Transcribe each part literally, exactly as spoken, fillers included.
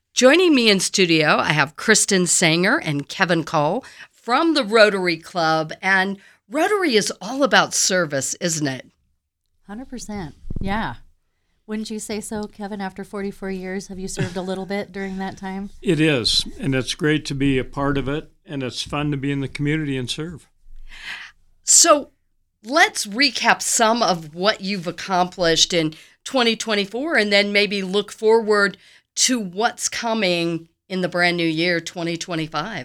Joining me in studio, I have Kristen Sanger and Kevin Cole from the Rotary Club. And Rotary is all about service, isn't it? one hundred percent. Yeah. Wouldn't you say so, Kevin? After forty-four years, have you served a little bit during that time? It is, and it's great to be a part of it, and it's fun to be in the community and serve. So let's recap some of what you've accomplished in twenty twenty-four and then maybe look forward to what's coming in the brand new year, twenty twenty-five.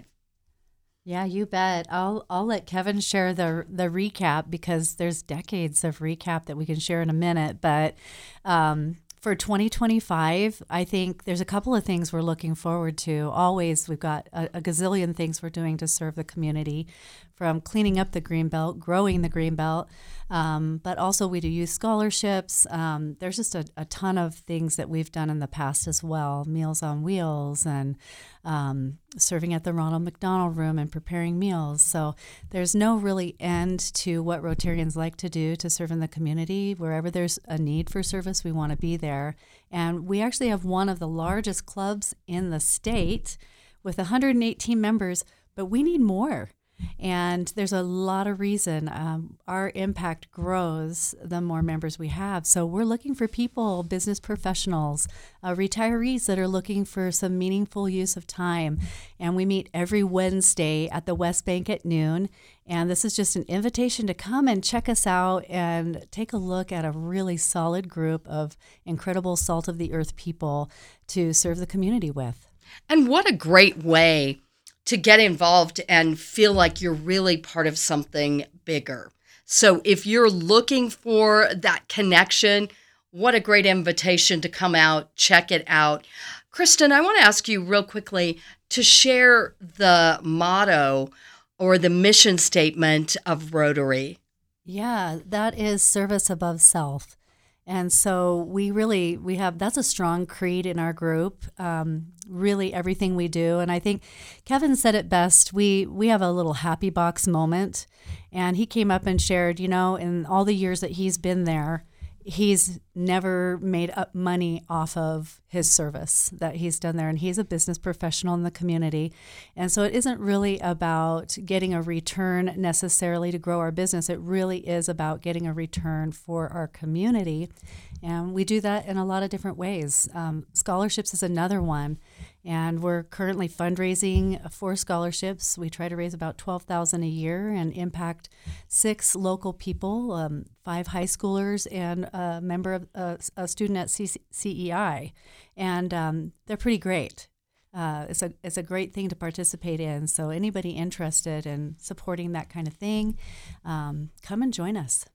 Yeah, you bet. I'll I'll let Kevin share the the recap because there's decades of recap that we can share in a minute. But um, for twenty twenty-five, I think there's a couple of things we're looking forward to. Always, we've got a, a gazillion things we're doing to serve the community, from cleaning up the Greenbelt, growing the Greenbelt, um, but also we do youth scholarships. Um, there's just a, a ton of things that we've done in the past as well, Meals on Wheels and um, serving at the Ronald McDonald Room and preparing meals. So there's no really end to what Rotarians like to do to serve in the community. Wherever there's a need for service, we want to be there. And we actually have one of the largest clubs in the state with one hundred eighteen members, but we need more. And there's a lot of reason. Um, our impact grows the more members we have. So we're looking for people, business professionals, uh, retirees that are looking for some meaningful use of time. And we meet every Wednesday at the West Bank at noon. And this is just an invitation to come and check us out and take a look at a really solid group of incredible salt of the earth people to serve the community with. And what a great way to get involved and feel like you're really part of something bigger. So if you're looking for that connection, what a great invitation to come out, check it out. Kristen, I want to ask you real quickly to share the motto or the mission statement of Rotary. Yeah, that is service above self. And so we really, we have, that's a strong creed in our group, um, really everything we do. And I think Kevin said it best. We, we have a little happy box moment. And he came up and shared, you know, in all the years that he's been there, he's never made up money off of his service that he's done there. And he's a business professional in the community. And so it isn't really about getting a return necessarily to grow our business. It really is about getting a return for our community. And we do that in a lot of different ways. Um, scholarships is another one. And we're currently fundraising for scholarships. We try to raise about twelve thousand dollars a year and impact six local people, um, five high schoolers, and a member of uh, a student at C E I. And um, they're pretty great. Uh, it's a it's a great thing to participate in. So anybody interested in supporting that kind of thing, um, come and join us.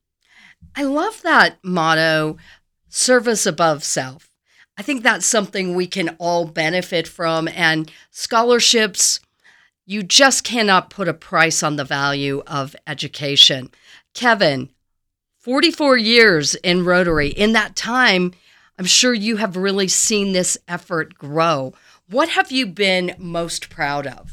I love that motto, service above self. I think that's something we can all benefit from. And scholarships, you just cannot put a price on the value of education. Kevin, forty-four years in Rotary. In that time, I'm sure you have really seen this effort grow. What have you been most proud of?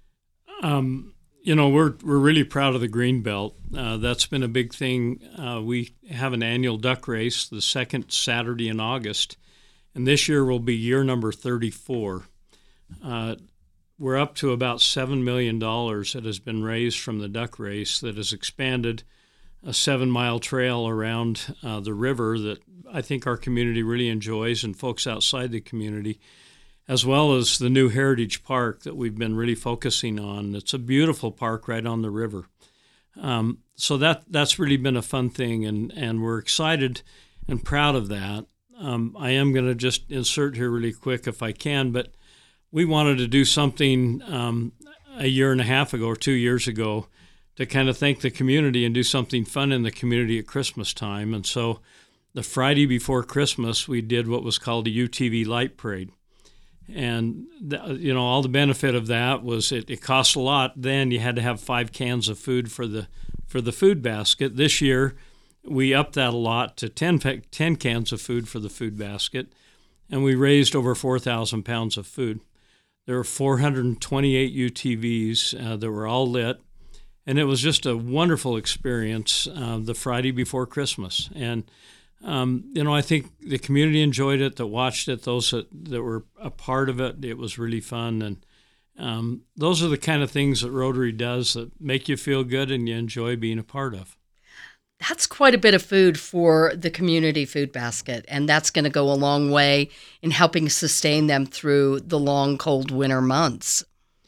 Um, you know, we're we're really proud of the Greenbelt. Uh, that's been a big thing. Uh, we have an annual duck race the second Saturday in August. And this year will be year number thirty-four. Uh, we're up to about seven million dollars that has been raised from the duck race that has expanded a seven-mile trail around uh, the river that I think our community really enjoys and folks outside the community, as well as the new Heritage Park that we've been really focusing on. It's a beautiful park right on the river. Um, so that that's really been a fun thing, and, and we're excited and proud of that. Um, I am going to just insert here really quick if I can, but we wanted to do something um, a year and a half ago or two years ago to kind of thank the community and do something fun in the community at Christmas time. And so the Friday before Christmas, we did what was called a U T V Light Parade. And, the, you know, all the benefit of that was it, it cost a lot. Then you had to have five cans of food for the for the food basket. This year, we upped that a lot to ten, ten cans of food for the food basket, and we raised over four thousand pounds of food. There were four hundred twenty-eight U T Vs uh, that were all lit, and it was just a wonderful experience uh, the Friday before Christmas. And Um, you know, I think the community enjoyed it, that watched it, those that, that were a part of it. It was really fun. And um, those are the kind of things that Rotary does that make you feel good and you enjoy being a part of. That's quite a bit of food for the community food basket, and that's going to go a long way in helping sustain them through the long, cold winter months.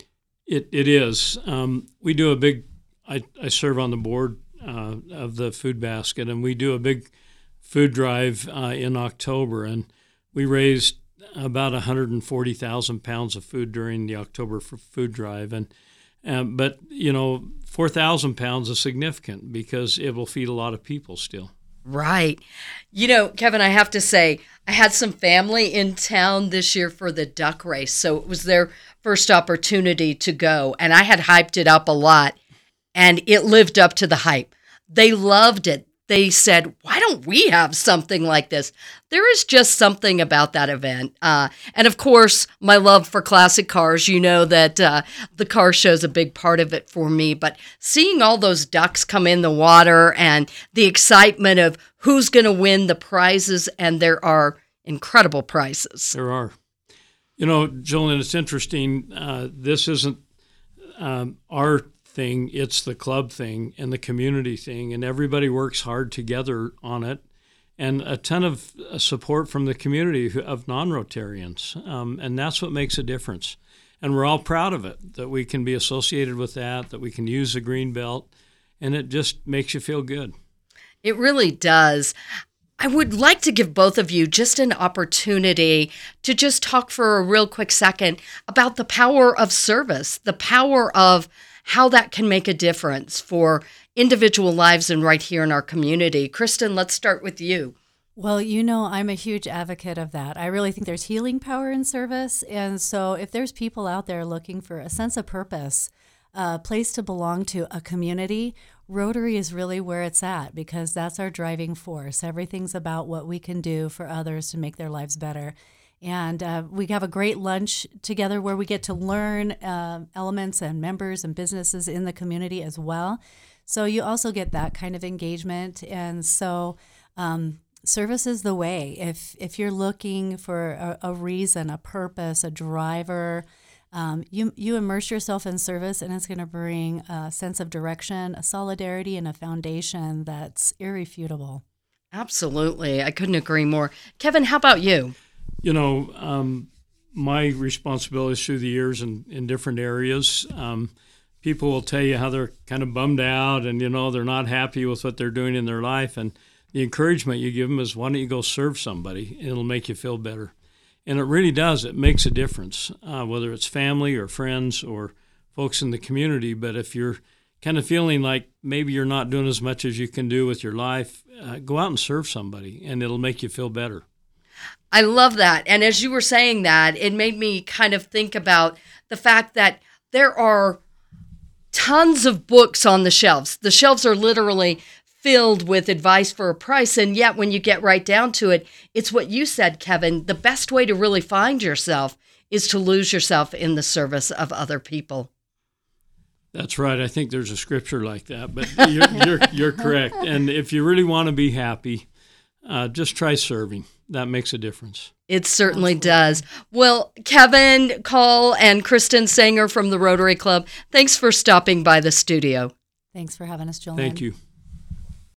It It is. Um, we do a big, I, I serve on the board uh, of the food basket, and we do a big food drive uh, in October, and we raised about one hundred forty thousand pounds of food during the October food drive. And um, but, you know, four thousand pounds is significant because it will feed a lot of people still. Right. You know, Kevin, I have to say, I had some family in town this year for the duck race, so it was their first opportunity to go, and I had hyped it up a lot, and it lived up to the hype. They loved it. They said, why don't we have something like this? There is just something about that event. Uh, and of course, my love for classic cars, you know that uh, the car show is a big part of it for me. But seeing all those ducks come in the water and the excitement of who's going to win the prizes, and there are incredible prizes. There are. You know, Jolene, it's interesting. Uh, this isn't um, our thing, it's the club thing and the community thing, and everybody works hard together on it, and a ton of support from the community of non-Rotarians, um, and that's what makes a difference. And we're all proud of it, that we can be associated with that, that we can use the green belt, and it just makes you feel good. It really does. I would like to give both of you just an opportunity to just talk for a real quick second about the power of service, the power of how that can make a difference for individual lives and right here in our community. Kristen, let's start with you. Well, you know, I'm a huge advocate of that. I really think there's healing power in service. And so if there's people out there looking for a sense of purpose, a place to belong to, a community, Rotary is really where it's at, because that's our driving force. Everything's about what we can do for others to make their lives better. And uh, we have a great lunch together where we get to learn uh, elements and members and businesses in the community as well. So you also get that kind of engagement. And so um, service is the way. If if you're looking for a, a reason, a purpose, a driver, um, you, you immerse yourself in service, and it's going to bring a sense of direction, a solidarity, and a foundation that's irrefutable. Absolutely. I couldn't agree more. Kevin, how about you? You know, um, my responsibilities through the years in, in different areas, um, people will tell you how they're kind of bummed out and, you know, they're not happy with what they're doing in their life. And the encouragement you give them is, why don't you go serve somebody? It'll make you feel better. And it really does. It makes a difference, uh, whether it's family or friends or folks in the community. But if you're kind of feeling like maybe you're not doing as much as you can do with your life, uh, go out and serve somebody, and it'll make you feel better. I love that. And as you were saying that, it made me kind of think about the fact that there are tons of books on the shelves. The shelves are literally filled with advice for a price. And yet when you get right down to it, it's what you said, Kevin. The best way to really find yourself is to lose yourself in the service of other people. That's right. I think there's a scripture like that, but you're, you're, you're correct. And if you really want to be happy, uh, just try serving. That makes a difference. It certainly Absolutely. does. Well, Kevin Call and Kristen Sanger from the Rotary Club, thanks for stopping by the studio. Thanks for having us, Jolene. Thank you.